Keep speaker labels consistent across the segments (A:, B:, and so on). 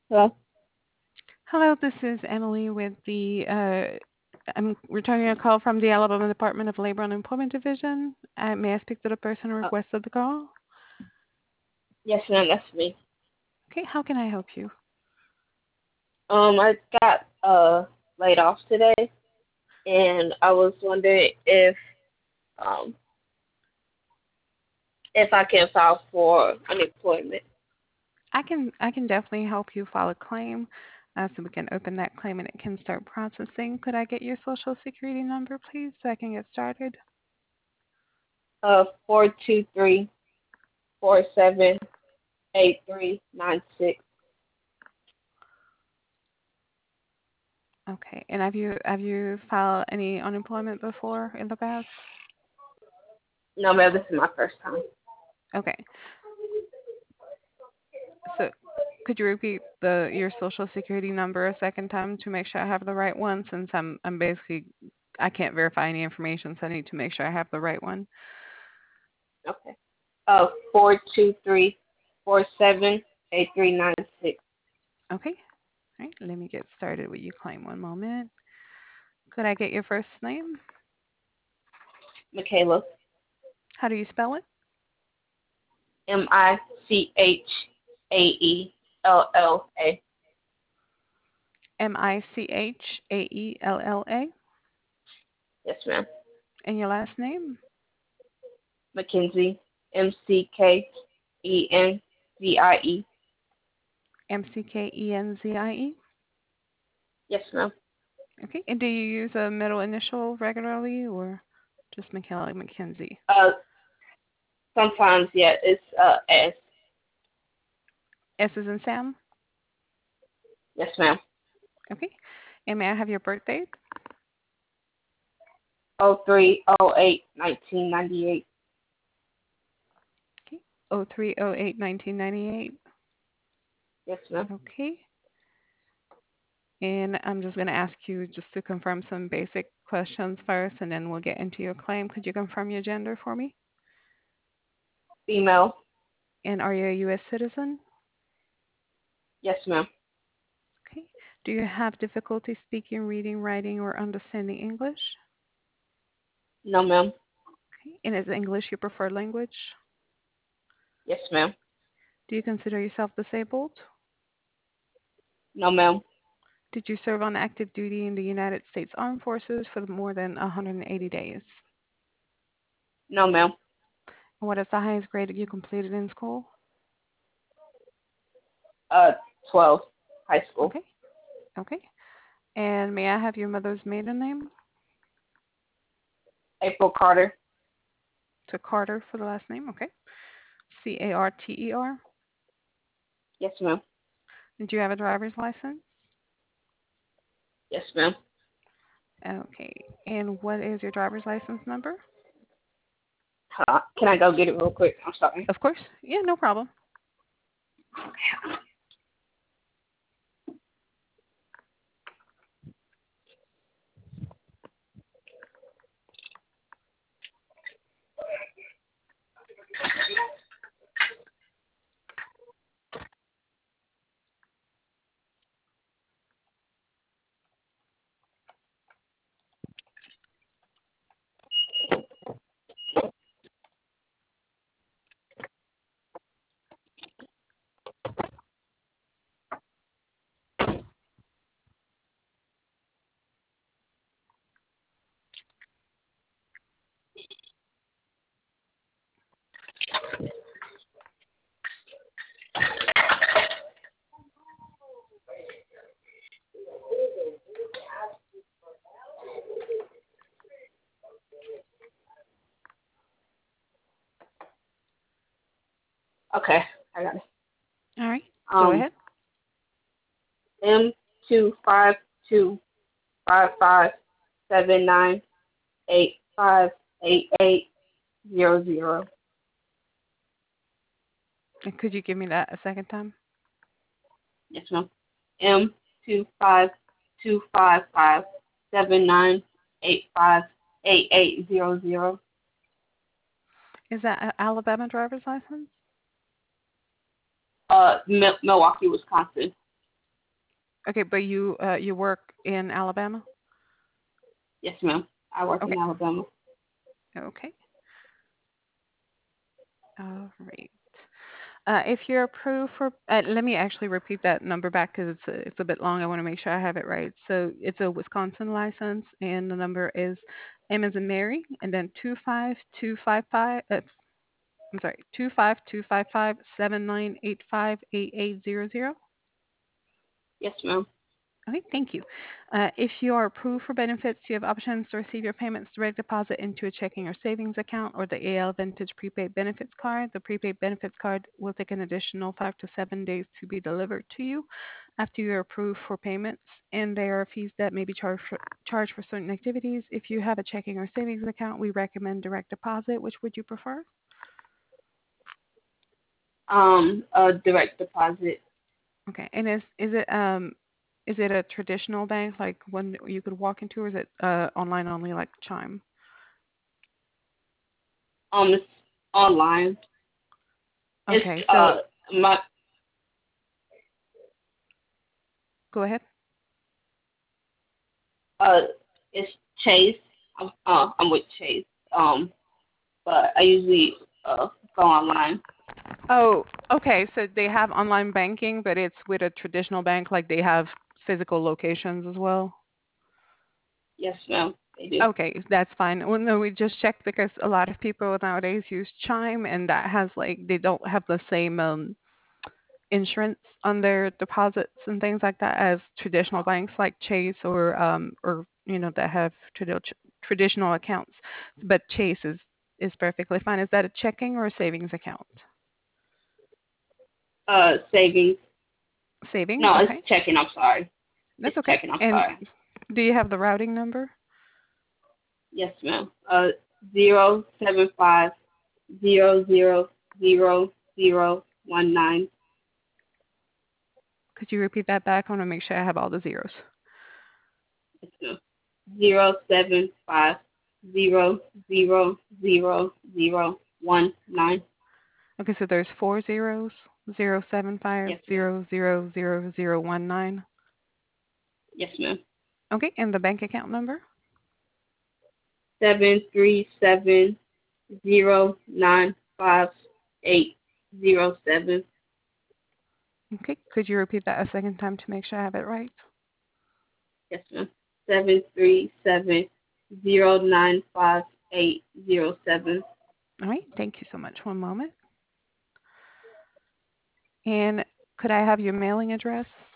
A: Hello?
B: Hello, this is Emily with I'm returning a call from the Alabama Department of Labor and Employment Division. May I speak to the person who
A: Uh,
B: requested the call?
A: yes, ma'am, that's me.
B: Okay, how can I help you?
A: I got laid off today, and I was wondering um if I can file for unemployment.
B: I can definitely help you file a claim, so we can open that claim and it can start processing. Could I get your social security number, please, so I can get started?
A: 423478396.
B: Okay, and have you filed any unemployment before in the past?
A: No, ma'am, this is my first time.
B: Okay, so could you repeat your social security number a second time to make sure I have the right one since I'm basically I can't verify any information, so I need to make sure I have the right one.
A: Okay. 423478396.
B: Okay. All right. Let me get started with your claim one moment. Could I get your first name?
A: Michaela.
B: How do you spell it?
A: Michaella.
B: Michaeella.
A: Yes, ma'am.
B: And your last name?
A: Mackenzie. Mckenzie.
B: Mckenzie.
A: Yes, ma'am.
B: Okay. And do you use a middle initial regularly or just Michaela McKenzie?
A: Uh, Sometimes, yeah, it's S.
B: S is in Sam?
A: Yes, ma'am.
B: Okay. And may I have your birth date?
A: 03/08/1998.
B: Okay. 03/08/1998.
A: Yes, ma'am.
B: Okay. And I'm just going to ask you just to confirm some basic questions first, and then we'll get into your claim. Could you confirm your gender for me?
A: Female.
B: And are you a U.S. citizen?
A: Yes, ma'am.
B: Okay. Do you have difficulty speaking, reading, writing, or understanding English?
A: No, ma'am.
B: Okay. And is English your preferred language?
A: Yes, ma'am.
B: Do you consider yourself disabled?
A: No, ma'am.
B: Did you serve on active duty in the United States Armed Forces for more than 180 days?
A: No, ma'am.
B: And what is the highest grade that you completed in school?
A: Uh, 12. High school.
B: Okay. Okay. And may I have your mother's maiden name?
A: April Carter.
B: To Carter for the last name. Okay. Carter.
A: Yes, ma'am.
B: Do you have a driver's license?
A: Yes, ma'am.
B: Okay. And what is your driver's license number?
A: Can I go get it real quick? I'm sorry.
B: Of course. Yeah, no problem.
A: Okay, I got it.
B: All right. Go
A: Um,
B: ahead.
A: M2525579858800.
B: And could you give me that a second time?
A: Yes, ma'am. M2525579858800.
B: Is that an Alabama driver's license?
A: Milwaukee, Wisconsin.
B: Okay, but you work in Alabama?
A: Yes, ma'am. I work in
B: Okay.
A: Alabama.
B: Okay. All right. If you're approved for, let me actually repeat that number back because it's a bit long. I want to make sure I have it right. So it's a Wisconsin license, and the number is M as in Mary, and then 25255. I'm sorry, 25255 7985 8800.
A: Yes, ma'am.
B: Okay, thank you. If you are approved for benefits, you have options to receive your payments direct deposit into a checking or savings account or the AL Vintage prepaid benefits card. The prepaid benefits card will take an additional 5 to 7 days to be delivered to you after you're approved for payments, and there are fees that may be charged for certain activities. If you have a checking or savings account, we recommend direct deposit. Which would you prefer?
A: A direct deposit.
B: Okay, and is it a traditional bank like one that you could walk into, or is it online only like Chime?
A: It's online. It's
B: Okay, so
A: my
B: go ahead.
A: uh it's Chase. I'm with Chase. But I usually go online.
B: Oh, okay, so they have online banking, but it's with a traditional bank, like they have physical locations as well.
A: Yes, ma'am. They do.
B: Okay, that's fine. Well, no, we just checked because a lot of people nowadays use Chime, and that has like they don't have the same insurance on their deposits and things like that as traditional banks like Chase or that have traditional accounts. But Chase is perfectly fine. Is that a checking or a savings account?
A: Savings.
B: Savings,
A: No, it's
B: okay.
A: checking. I'm sorry. It's
B: That's okay.
A: checking. I'm
B: And
A: sorry.
B: do you have the routing number?
A: Yes, ma'am. 075 000019.
B: Could you repeat that back? I want to make sure I have all the zeros.
A: Yes, ma'am. 075 000019.
B: Okay, so there's four zeros, 075
A: Yes, ma'am.
B: 000019.
A: Yes, ma'am.
B: Okay, and the bank account number?
A: 737095807.
B: Okay, could you repeat that a second time to make sure I have it right?
A: Yes, ma'am. 737095807.
B: All right, thank you so much. One moment. And could I have your mailing address?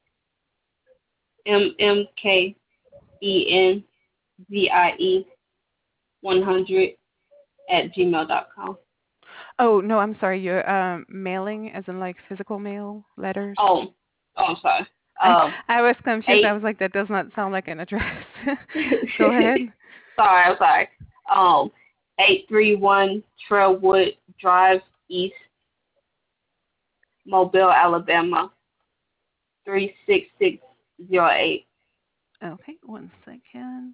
A: MMKENZIE100
B: Oh, no, I'm sorry. Your mailing, as in like physical mail, letters.
A: Oh, I'm sorry.
B: I
A: Um,
B: I was confused. I
A: eight.
B: was like, that does not sound like an address. Go ahead.
A: I'm sorry. Um, 831 Trailwood Drive East, Mobile, Alabama, 36608.
B: Okay, one second.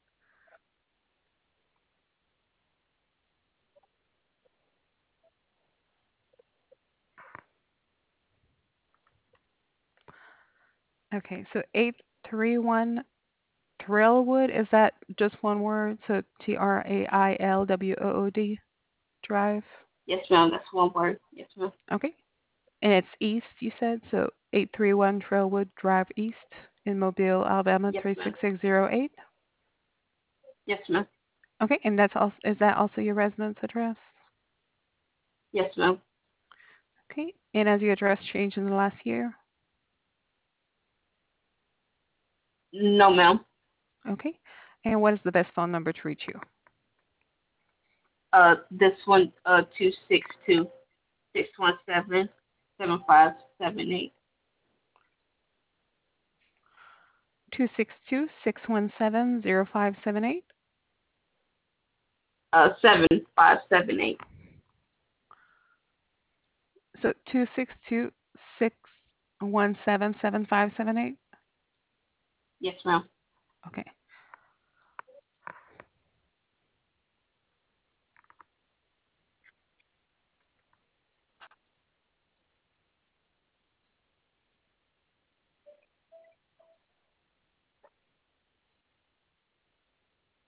B: Okay, so 831 Trailwood, is that just one word? So Trailwood Drive?
A: Yes, ma'am. That's one word. Yes, ma'am.
B: Okay. And it's east, you said? So 831 Trailwood Drive East in Mobile, Alabama,
A: Yes, ma'am.
B: 36608.
A: Yes, ma'am.
B: Okay, and is that also your residence address?
A: Yes, ma'am.
B: Okay. And has your address changed in the last year?
A: No, ma'am.
B: Okay. And what is the best phone number to reach you?
A: This one, 262-617-7578.
B: 262-617-0578.
A: 7578.
B: So 262-617-7578.
A: Yes, ma'am.
B: Okay.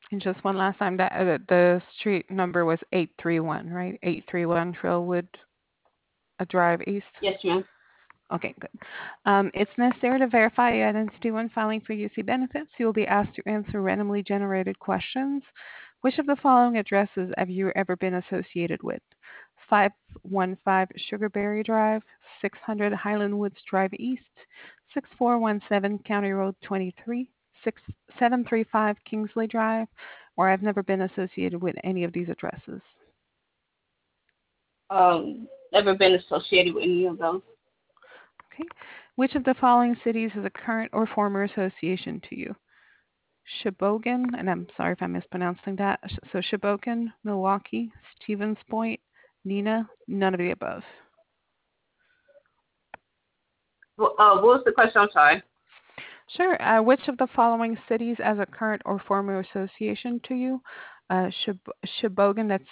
B: And just one last time, that the street number was 831, right? 831 Trailwood Drive East.
A: Yes, ma'am.
B: Okay, good. It's necessary to verify your identity when filing for UC benefits. You will be asked to answer randomly generated questions. Which of the following addresses have you ever been associated with? 515 Sugarberry Drive, 600 Highland Woods Drive East, 6417 County Road 23, 735 Kingsley Drive, or I've never been associated with any of these addresses.
A: Never been associated with any of those.
B: Okay. Which of the following cities is a current or former association to you? Sheboygan, and I'm sorry if I'm mispronouncing that. So Sheboygan, Milwaukee, Stevens Point, Neenah, none of the above.
A: What was the question? I'm sorry.
B: Sure. Which of the following cities as a current or former association to you? Sheboygan, that's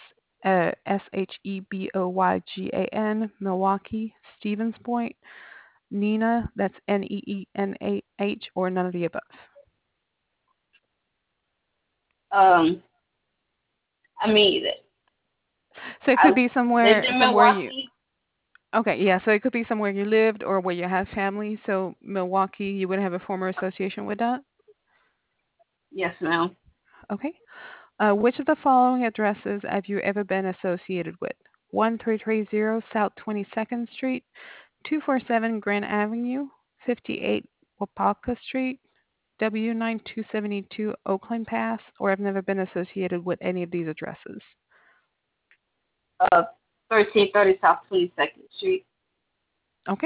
B: Sheboygan, Milwaukee, Stevens Point, Neenah, that's Neenah, or none of the above.
A: I mean,
B: So it
A: I
B: could be
A: lived
B: somewhere
A: in
B: somewhere you.
A: Milwaukee.
B: Okay, yeah. So it could be somewhere you lived or where you have family. So Milwaukee, you would have a former association with that.
A: Yes, ma'am.
B: Okay. Which of the following addresses have you ever been associated with? 1330 South 22nd Street, 247 Grand Avenue, 58 Wapaka Street, W9272 Oakland Pass, or I've never been associated with any of these addresses.
A: 1330 South 22nd Street.
B: Okay.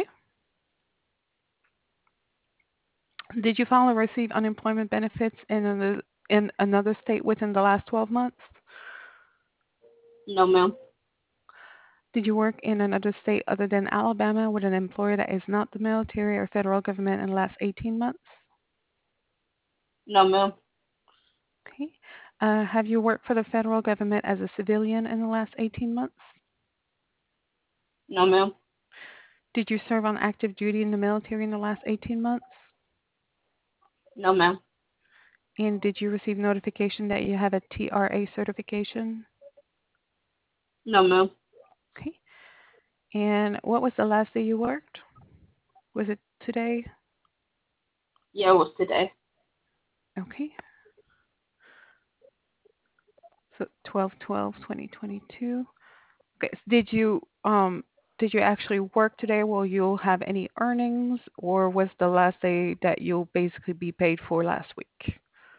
B: Did you file or receive unemployment benefits in another state within the last 12 months?
A: No, ma'am.
B: Did you work in another state other than Alabama with an employer that is not the military or federal government in the last 18 months?
A: No, ma'am.
B: Okay. Have you worked for the federal government as a civilian in the last 18 months?
A: No, ma'am.
B: Did you serve on active duty in the military in the last 18 months?
A: No, ma'am.
B: And did you receive notification that you have a TRA certification?
A: No, ma'am.
B: Okay. And what was the last day you worked? Was it today?
A: Yeah, it was today.
B: Okay. So 12/12/2022. Okay. So did you actually work today? Will you have any earnings, or was the last day that you'll basically be paid for last week?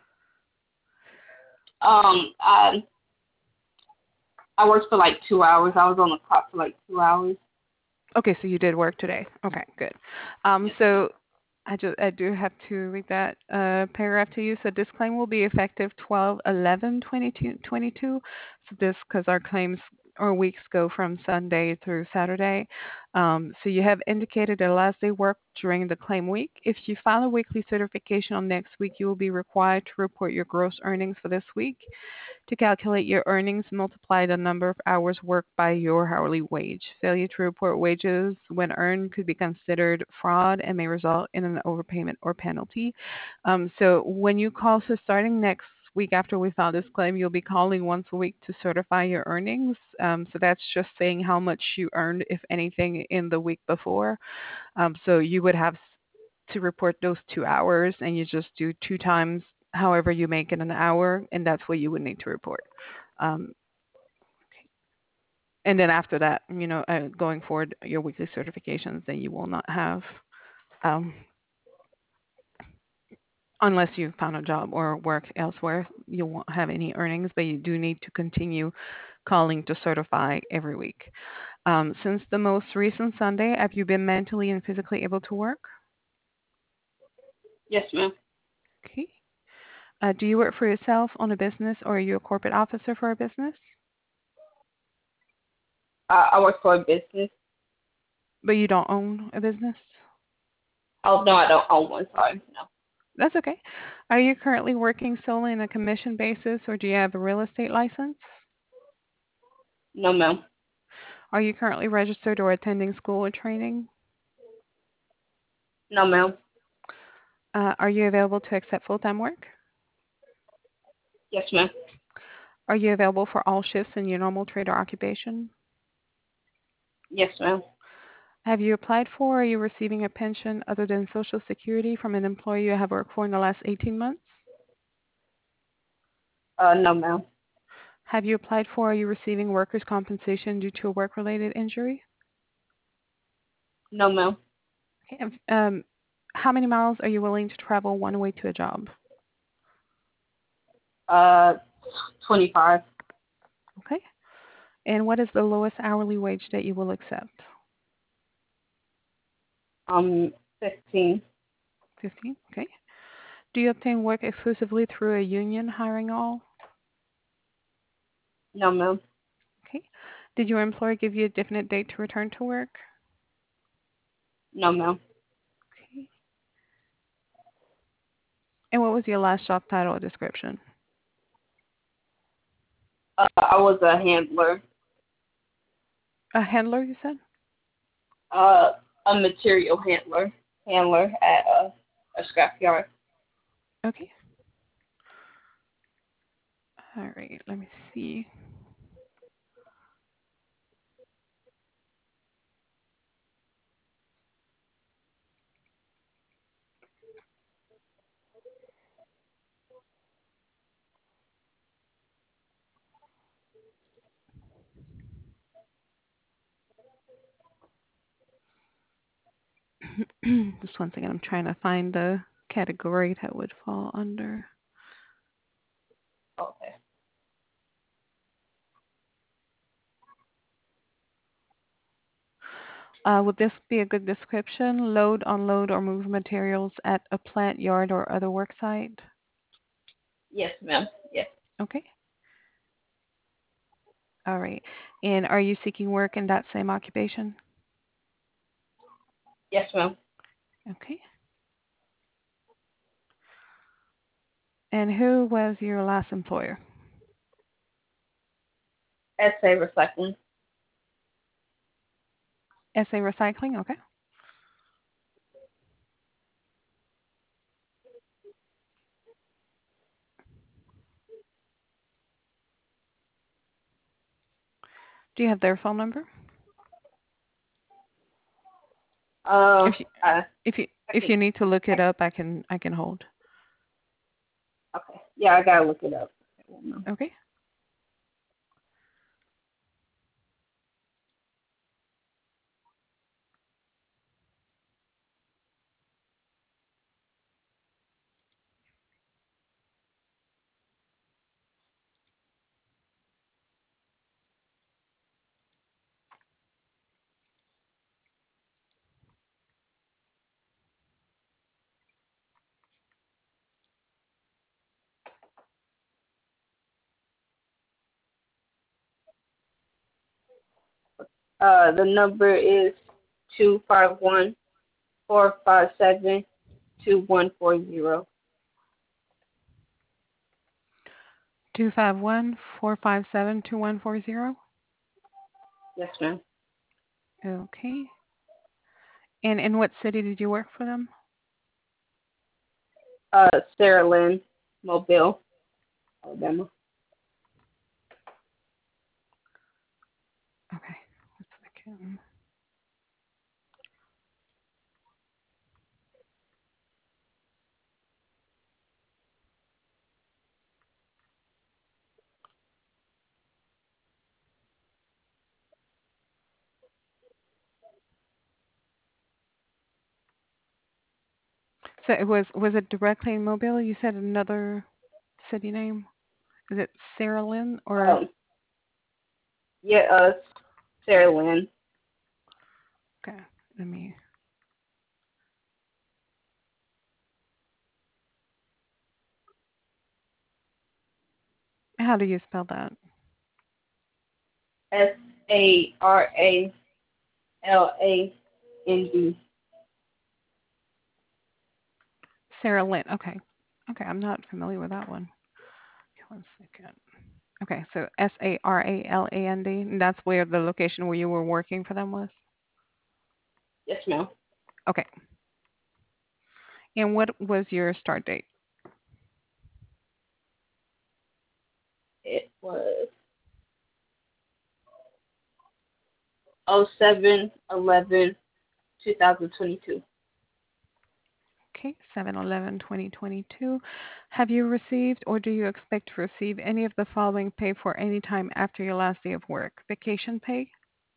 A: I worked for like 2 hours. I was on the clock for like 2 hours.
B: Okay, so you did work today. Okay, good.
A: Yes, ma'am.
B: So I do have to read that paragraph to you. So this claim will be effective 12/11/2022. So this because our claims or weeks go from Sunday through Saturday. So you have indicated the last day worked during the claim week. If you file a weekly certification on next week, you will be required to report your gross earnings for this week. To calculate your earnings, multiply the number of hours worked by your hourly wage. Failure to report wages when earned could be considered fraud and may result in an overpayment or penalty. So when you call, so starting next week after we file this claim, you'll be calling once a week to certify your earnings. So that's just saying how much you earned, if anything, in the week before. So you would have to report those 2 hours, and you just do two times however you make in an hour, and that's what you would need to report. Um, and then after that, going forward, your weekly certifications, then you will not have, um, unless you found a job or work elsewhere, you won't have any earnings, but you do need to continue calling to certify every week. Since the most recent Sunday, have you been mentally and physically able to work?
A: Yes, ma'am.
B: Okay. Do you work for yourself on a business, or are you a corporate officer for a business?
A: I work for a business.
B: But you don't own a business?
A: Oh, no, I don't own one. Sorry. No.
B: That's okay. Are you currently working solely on a commission basis, or do you have a real estate license?
A: No, ma'am.
B: Are you currently registered or attending school or training?
A: No, ma'am.
B: Are you available to accept full-time work?
A: Yes, ma'am.
B: Are you available for all shifts in your normal trade or occupation?
A: Yes, ma'am.
B: Have you applied for or are you receiving a pension other than Social Security from an employer you have worked for in the last 18 months?
A: No, ma'am.
B: Have you applied for or are you receiving workers' compensation due to a work-related injury?
A: No, ma'am.
B: Okay. How many miles are you willing to travel one way to a job?
A: Uh, 25.
B: Okay. And what is the lowest hourly wage that you will accept?
A: 15.
B: 15. Okay. Do you obtain work exclusively through a union hiring all?
A: No, ma'am.
B: Okay. Did your employer give you a definite date to return to work?
A: No, ma'am.
B: Okay. And what was your last job title or description?
A: I was a handler.
B: A handler, you said?
A: Uh, a material handler. Handler at a scrapyard.
B: Okay. All right. Let me see. Just one second. I'm trying to find the category that would fall under.
A: Okay.
B: Would this be a good description? Load, unload, or move materials at a plant, yard, or other work site?
A: Yes, ma'am. Yes.
B: Okay. All right. And are you seeking work in that same occupation?
A: Yes, ma'am.
B: Okay. And who was your last employer?
A: Essay recycling.
B: SA Recycling? Okay. Do you have their phone number?
A: Uh,
B: If you
A: I, I
B: if
A: can,
B: you need to look it
A: I,
B: up, I can hold.
A: okay. Yeah, I gotta look it up.
B: Okay.
A: The number is 251-457-2140.
B: 251-457-2140.
A: Yes, ma'am.
B: Okay. And in what city did you work for them?
A: Sarah Lynn, Mobile, Alabama.
B: Okay. 1 second. So was it directly in Mobile? You said another city name? Is it Sarah Lynn or
A: Um, yeah, Sarah Lynn.
B: okay, let me how do you spell that?
A: SARALAND.
B: Sarah Lynn. Okay. Okay, I'm not familiar with that one. Okay, 1 second. Okay, so SARALAND, and that's where the location where you were working for them was?
A: Yes, ma'am.
B: Okay. And what was your start date?
A: was 07/11/2022.
B: Okay, 7/11/2022. Have you received or do you expect to receive any of the following pay for any time after your last day of work? Vacation pay?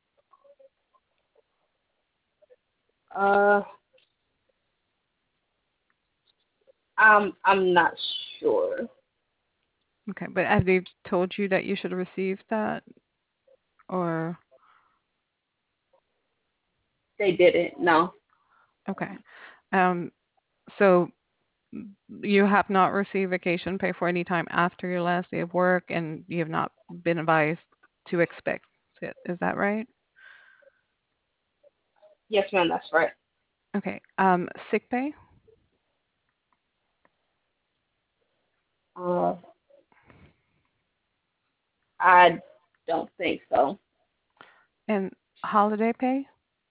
A: Uh, I'm not sure.
B: Okay, but have they told you that you should receive that? Or,
A: They didn't. No.
B: okay. Um, so you have not received vacation pay for any time after your last day of work, and you have not been advised to expect it. Is that right?
A: Yes, ma'am. That's right.
B: Okay. Sick pay
A: Uh, I don't think so.
B: and holiday pay.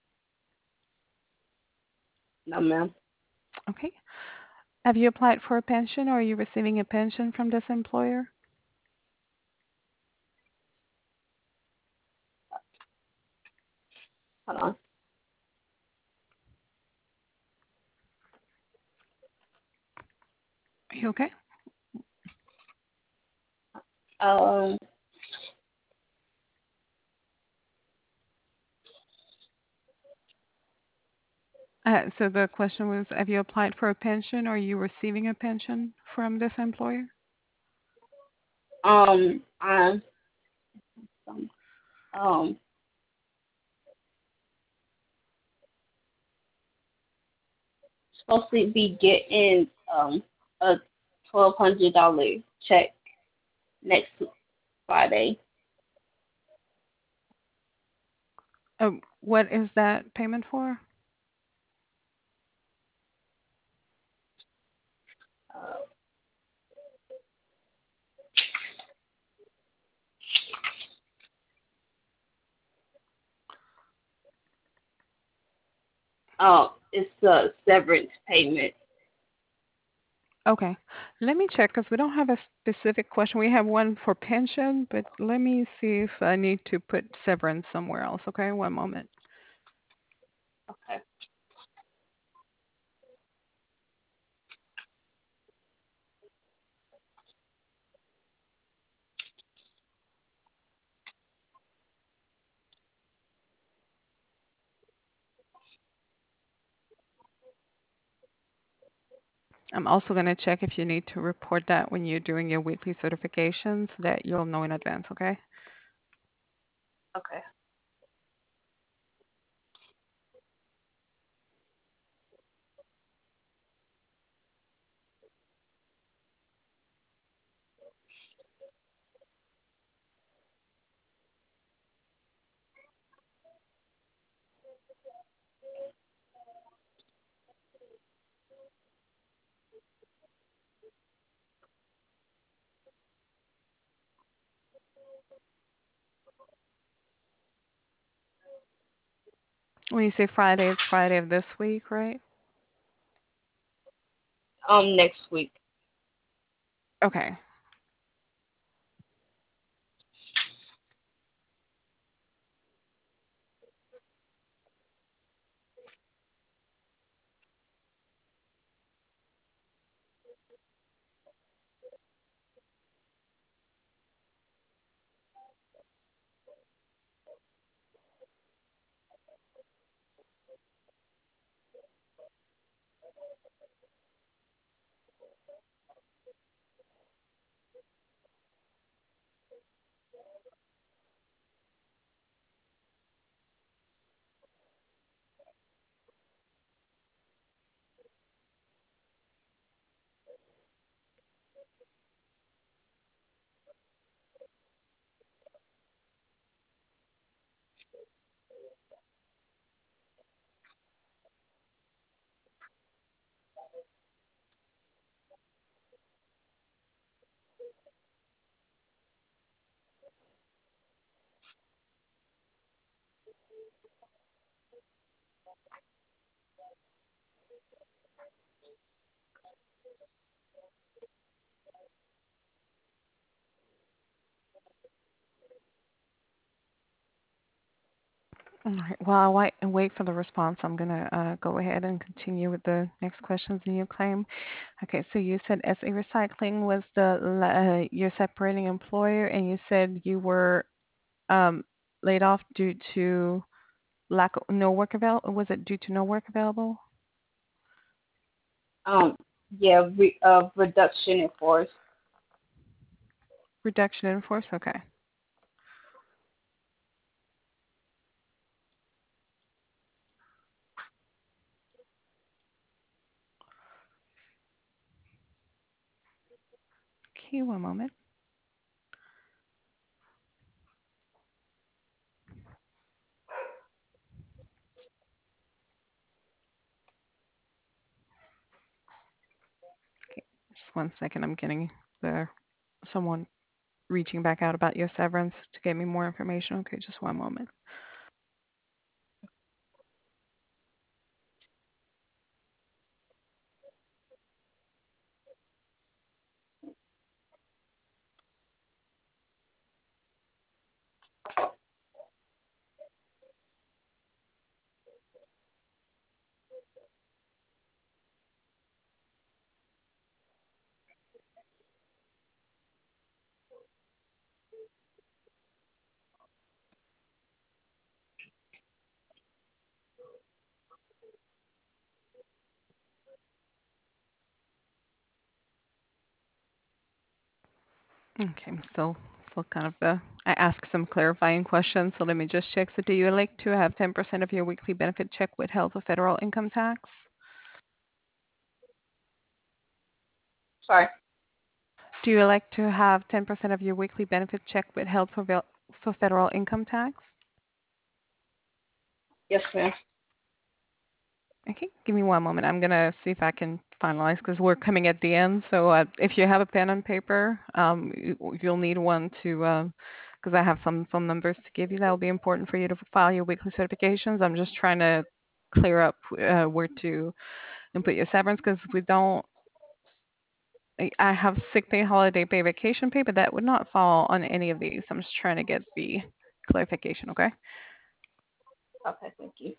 A: No, ma'am.
B: Okay. Have you applied for a pension or are you receiving a pension from this employer?
A: Hold on.
B: Are you okay?
A: Um,
B: So the question was, have you applied for a pension or are you receiving a pension from this employer?
A: I'm um supposed to be getting a $1,200 check next Friday.
B: What is that payment for?
A: Uh, it's a severance payment.
B: Okay. Let me check because we don't have a specific question. We have one for pension, but let me see if I need to put severance somewhere else. Okay, one moment.
A: Okay.
B: I'm also going to check if you need to report that when you're doing your weekly certification so that you'll know in advance, okay?
A: Okay.
B: When you say Friday, it's Friday of this week, right?
A: Next week.
B: Okay. All right. While I wait for the response, I'm going to go ahead and continue with the next questions in your claim. Okay, so you said SA Recycling was your separating employer, and you said you were um, laid off due to lack of no work available. Was it due to no work available?
A: Um, yeah, reduction in force.
B: Reduction in force? Okay. Okay, one moment. Okay, just one second. I'm getting the someone reaching back out about your severance to get me more information. Okay, just one moment. Okay, still kind of I asked some clarifying questions, so let me just check. So do you elect to have 10% of your weekly benefit check withheld for federal income tax?
A: Sorry.
B: Do you elect to have 10% of your weekly benefit check withheld for federal income tax?
A: Yes, ma'am.
B: Okay, give me one moment. I'm gonna see if I can finalize because we're coming at the end. So if you have a pen and paper, you'll need one to, because I have some phone numbers to give you. That will be important for you to file your weekly certifications. I'm just trying to clear up where to input your severance because we don't. I have sick pay, holiday pay, vacation pay, but that would not fall on any of these. I'm just trying to get the clarification. Okay.
A: Okay, thank you.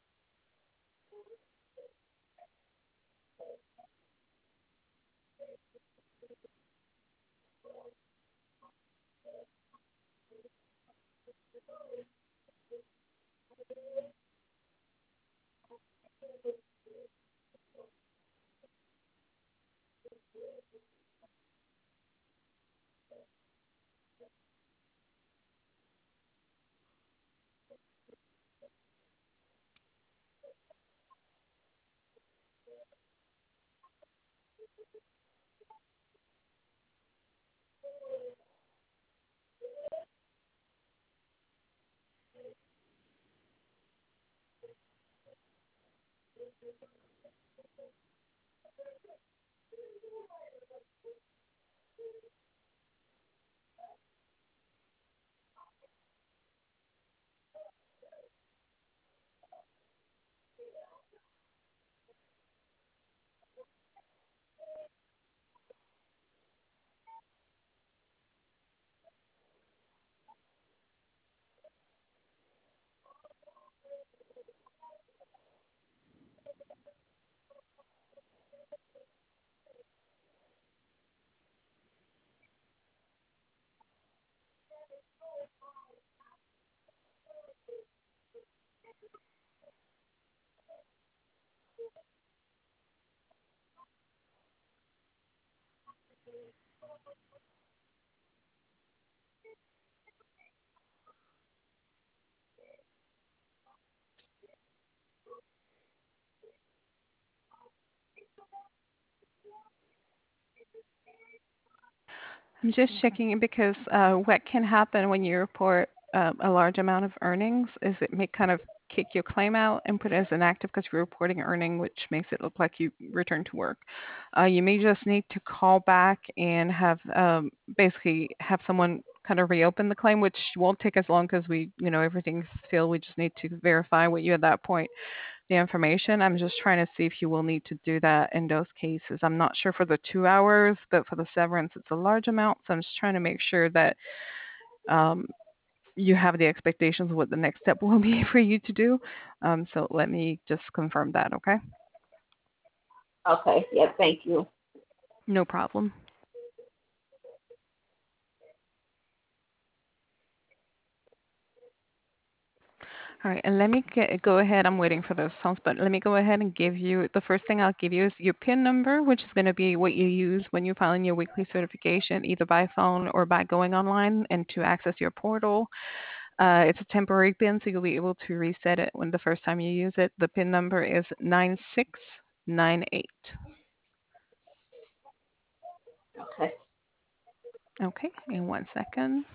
B: I'm just checking it because what can happen when you report a large amount of earnings is it may kind of kick your claim out and put it as inactive because you're reporting earning, which makes it look like you returned to work. You may just need to call back and have basically have someone kind of reopen the claim, which won't take as long because everything's filled. We just need to verify what you at that point the information. I'm just trying to see if you will need to do that in those cases. I'm not sure for the 2 hours, but for the severance, it's a large amount. So I'm just trying to make sure that um, you have the expectations of what the next step will be for you to do. So let me just confirm that, okay?
A: Okay. Yeah. Thank you.
B: No problem. All right, and let me go ahead. I'm waiting for those sounds, but let me go ahead and give you the first thing I'll give you is your PIN number, which is going to be what you use when you're filing your weekly certification, either by phone or by going online and to access your portal. It's a temporary PIN, so you'll be able to reset it when the first time you use it. The PIN number is 9698.
A: Okay.
B: Okay, in 1 second.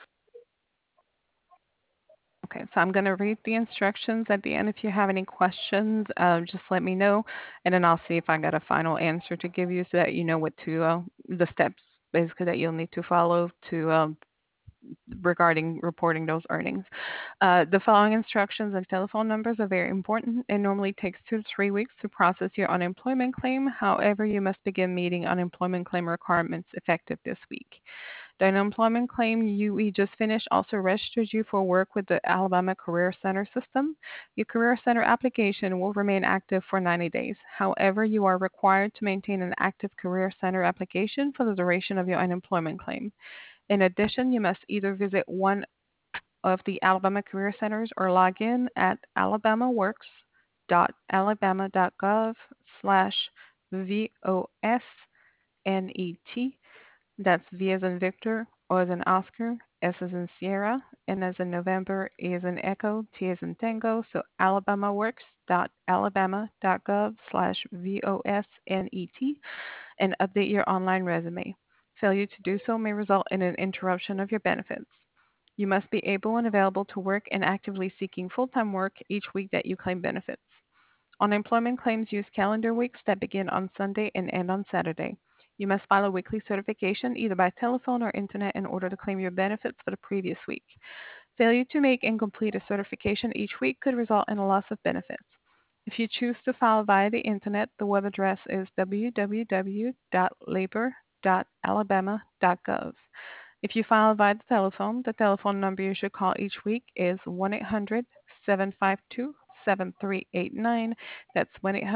B: Okay, so I'm going to read the instructions at the end. If you have any questions, just let me know, and then I'll see if I got a final answer to give you so that you know what to, the steps basically that you'll need to follow to regarding reporting those earnings. The following instructions and telephone numbers are very important. It normally takes 2 to 3 weeks to process your unemployment claim. However, you must begin meeting unemployment claim requirements effective this week. The unemployment claim we just finished also registers you for work with the Alabama Career Center system. Your Career Center application will remain active for 90 days. However, you are required to maintain an active Career Center application for the duration of your unemployment claim. In addition, you must either visit one of the Alabama Career Centers or log in at alabamaworks.alabama.gov/VOSNET. That's V as in Victor, O as in Oscar, S as in Sierra, N as in November, E as in Echo, T as in Tango. So alabamaworks.alabama.gov/VOSNET and update your online resume. Failure to do so may result in an interruption of your benefits. You must be able and available to work and actively seeking full-time work each week that you claim benefits. Unemployment claims use calendar weeks that begin on Sunday and end on Saturday. You must file a weekly certification either by telephone or internet in order to claim your benefits for the previous week. Failure to make and complete a certification each week could result in a loss of benefits. If you choose to file via the internet, the web address is www.labor.alabama.gov. If you file via the telephone number you should call each week is 1-800-752-7389. That's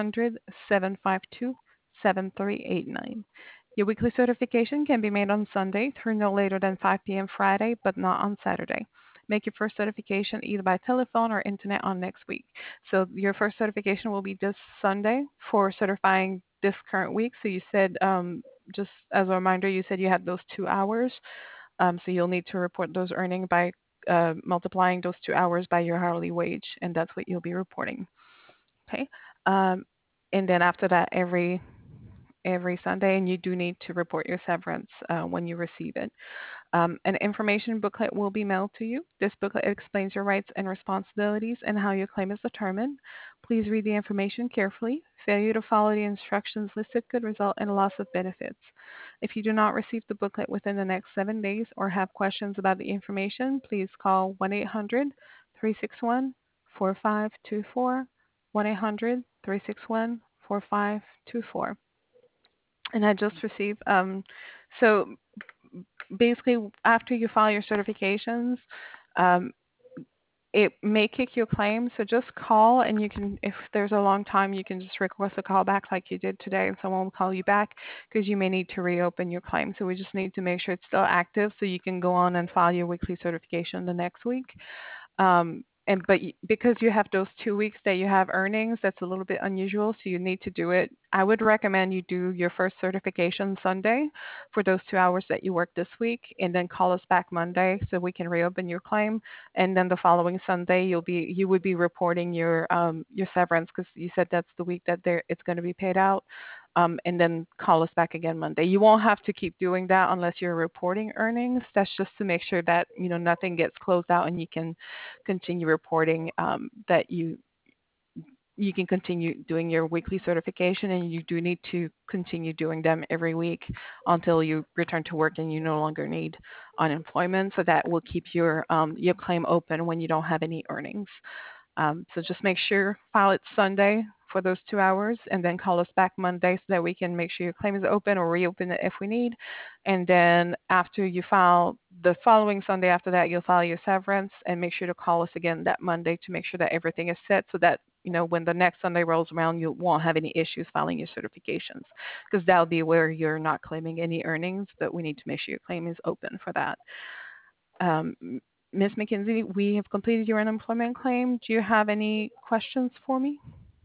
B: 1-800-752-7389. Your weekly certification can be made on Sunday through no later than 5 p.m. Friday, but not on Saturday. Make your first certification either by telephone or internet on next week. So your first certification will be this Sunday for certifying this current week. So you said, just as a reminder, you said you had those 2 hours. So you'll need to report those earnings by multiplying those 2 hours by your hourly wage, and that's what you'll be reporting. Okay. Um, and then after that, every Sunday, and you do need to report your severance when you receive it. An information booklet will be mailed to you. This booklet explains your rights and responsibilities and how your claim is determined. Please read the information carefully. Failure to follow the instructions listed could result in a loss of benefits. If you do not receive the booklet within the next 7 days or have questions about the information, please call 1-800-361-4524, 1-800-361-4524. And I just received, so basically after you file your certifications, um, it may kick your claim. So just call, and you can, if there's a long time, you can just request a call back like you did today, and someone will call you back because you may need to reopen your claim. So we just need to make sure it's still active so you can go on and file your weekly certification the next week. Because you have those 2 weeks that you have earnings, that's a little bit unusual. So you need to do it. I would recommend you do your first certification Sunday for those 2 hours that you worked this week, and then call us back Monday so we can reopen your claim. And then the following Sunday, you would be reporting your severance because you said that's the week that it's going to be paid out. And then call us back again Monday. You won't have to keep doing that unless you're reporting earnings. That's just to make sure that nothing gets closed out and you can continue reporting that you can continue doing your weekly certification, and you do need to continue doing them every week until you return to work and you no longer need unemployment. So that will keep your claim open when you don't have any earnings. So just make sure file it Sunday for those 2 hours, and then call us back Monday so that we can make sure your claim is open or reopen it if we need. And then after you file the following Sunday after that, you'll file your severance, and make sure to call us again that Monday to make sure that everything is set so that, when the next Sunday rolls around, you won't have any issues filing your certifications, because that'll be where you're not claiming any earnings, but we need to make sure your claim is open for that. Um, Ms. McKenzie, we have completed your unemployment claim. Do you have any questions for me?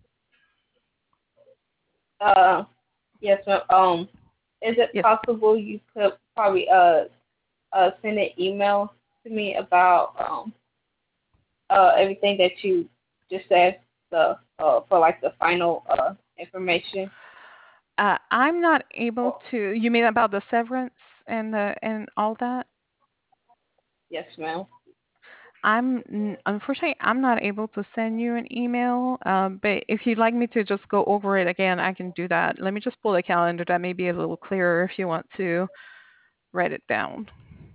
A: Yes, ma'am. Is it
B: Yes.
A: possible you could probably send an email to me about everything that you just said, for like the final information?
B: I'm not able to. You mean about the severance and all that?
A: Yes, ma'am.
B: Unfortunately, I'm not able to send you an email. But if you'd like me to just go over it again, I can do that. Let me just pull the calendar. That may be a little clearer if you want to write it down.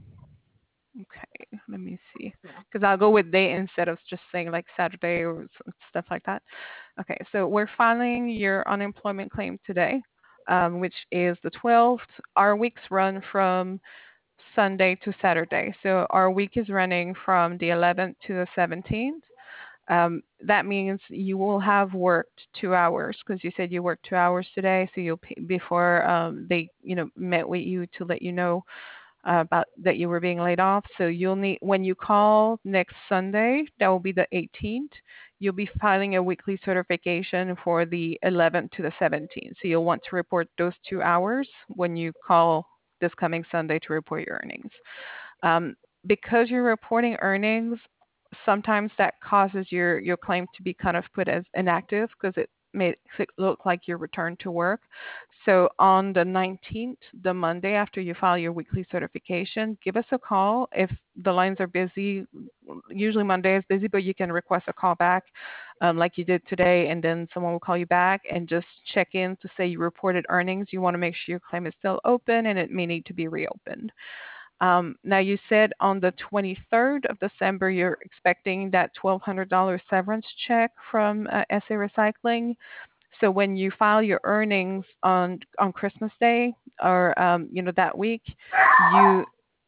B: Okay, let me see. Because I'll go with day instead of just saying like Saturday or stuff like that. Okay, so we're filing your unemployment claim today, which is the 12th. Our weeks run from Sunday to Saturday. So our week is running from the 11th to the 17th. That means you will have worked 2 hours, because you said you worked 2 hours today. So you'll pay before they met with you to let you know about that you were being laid off. So you'll need, when you call next Sunday, that will be the 18th, you'll be filing a weekly certification for the 11th to the 17th. So you'll want to report those 2 hours when you call this coming Sunday to report your earnings. Because you're reporting earnings, sometimes that causes your claim to be kind of put as inactive, because it makes it look like you're returned to work. So on the 19th, the Monday after you file your weekly certification, give us a call. If the lines are busy, usually Monday is busy, but you can request a call back like you did today, and then someone will call you back and just check in to say you reported earnings. You want to make sure your claim is still open and it may need to be reopened. Now, you said on the 23rd of December, you're expecting that $1,200 severance check from SA Recycling. So when you file your earnings on Christmas Day or that week, you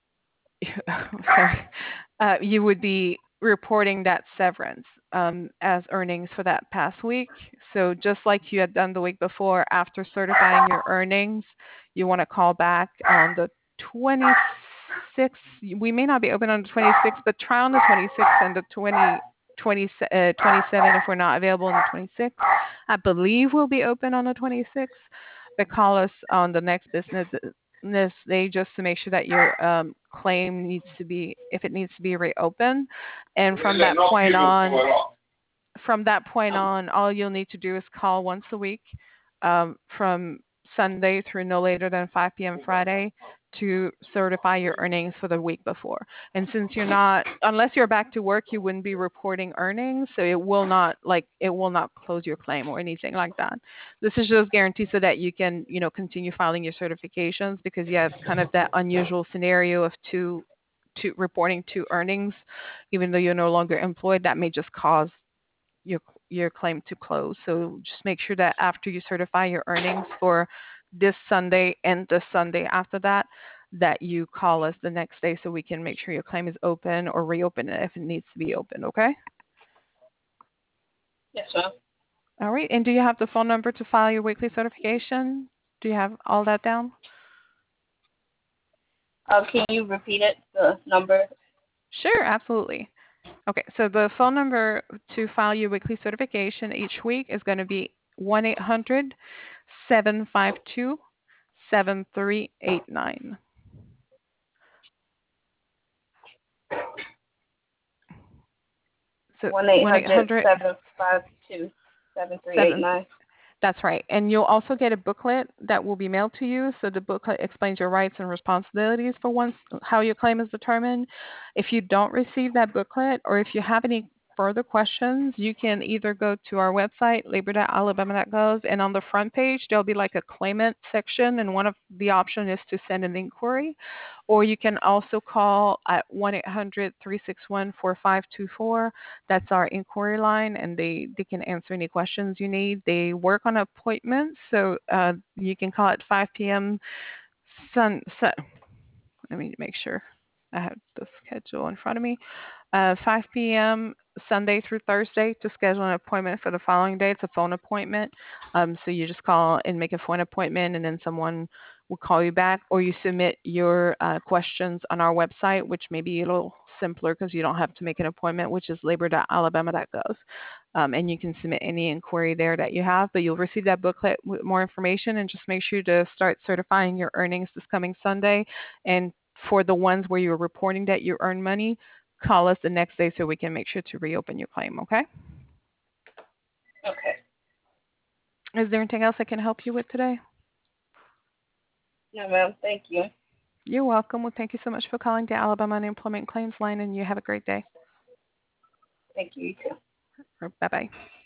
B: sorry, you would be reporting that severance as earnings for that past week. So just like you had done the week before, after certifying your earnings, you want to call back on the 26th. We may not be open on the 26th, but try on the 26th and the 27 if we're not available on the 26th. I believe we'll be open on the 26th, but call us on the next business day just to make sure that your claim needs to be, if it needs to be reopened. And from that point on, all you'll need to do is call once a week from Sunday through no later than 5 p.m. Friday to certify your earnings for the week before. And since you're not, unless you're back to work, you wouldn't be reporting earnings, so it will not close your claim or anything like that. This is just guaranteed so that you can, continue filing your certifications, because you have kind of that unusual scenario of two reporting two earnings, even though you're no longer employed. That may just cause your claim to close. So just make sure that after you certify your earnings for this Sunday and the Sunday after that, that you call us the next day so we can make sure your claim is open or reopen it if it needs to be open, okay?
A: Yes, ma'am.
B: All right. And do you have the phone number to file your weekly certification? Do you have all that down?
A: Can you repeat it, the number?
B: Sure, absolutely. Okay, so the phone number to file your weekly certification each week is going to be 1-800-752-7389. So
A: 1-800
B: 1-800
A: 752
B: 7.
A: 7389.
B: That's right. And you'll also get a booklet that will be mailed to you. So the booklet explains your rights and responsibilities for once how your claim is determined. If you don't receive that booklet, or if you have any further questions, you can either go to our website, labor.alabama.gov, and on the front page, there'll be like a claimant section, and one of the options is to send an inquiry, or you can also call at 1-800-361-4524. That's our inquiry line, and they can answer any questions you need. They work on appointments, so you can call at 5 p.m. Let me make sure I have the schedule in front of me. 5 p.m. Sunday through Thursday to schedule an appointment for the following day. It's a phone appointment. So you just call and make a phone appointment, and then someone will call you back, or you submit your questions on our website, which may be a little simpler because you don't have to make an appointment, which is labor.alabama.gov. And you can submit any inquiry there that you have, but you'll receive that booklet with more information, and just make sure to start certifying your earnings this coming Sunday. And for the ones where you're reporting that you earn money, call us the next day so we can make sure to reopen your claim, okay?
A: Okay.
B: Is there anything else I can help you with today?
A: No, ma'am. Thank you.
B: You're welcome. Well, thank you so much for calling the Alabama Unemployment Claims Line, and you have a great day.
A: Thank you, you too.
B: Bye-bye.